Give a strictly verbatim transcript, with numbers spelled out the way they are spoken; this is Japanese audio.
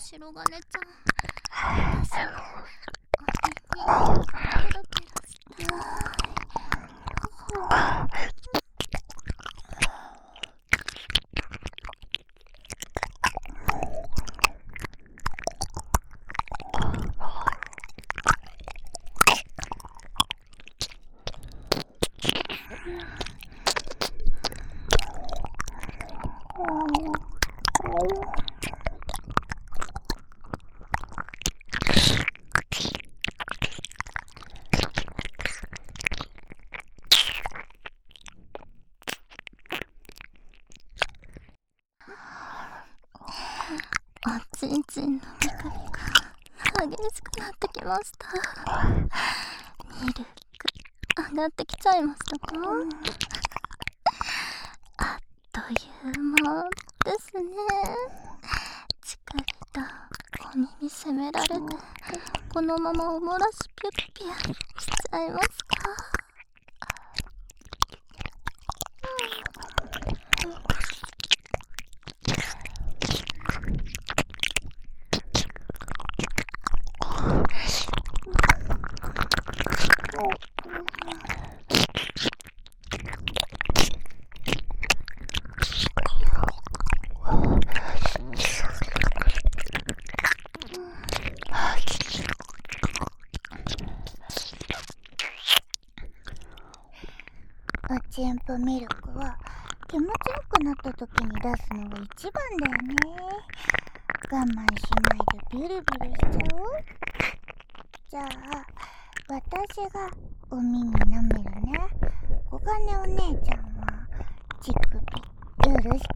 白金ちゃん、私のお耳ケロケロしておちんちんのビカビカ激しくなってきました。ミルク上がってきちゃいましたか？あっという間ですね。チクリとお耳責められて、このままおもらしピュッピュしちゃいますか？おちんぽミルクは気持ちよくなった時に出すのが一番だよね。我慢しないでビリビリしちゃおう。じゃあ私がお耳なめるね。小金お姉ちゃんは乳首よろしく。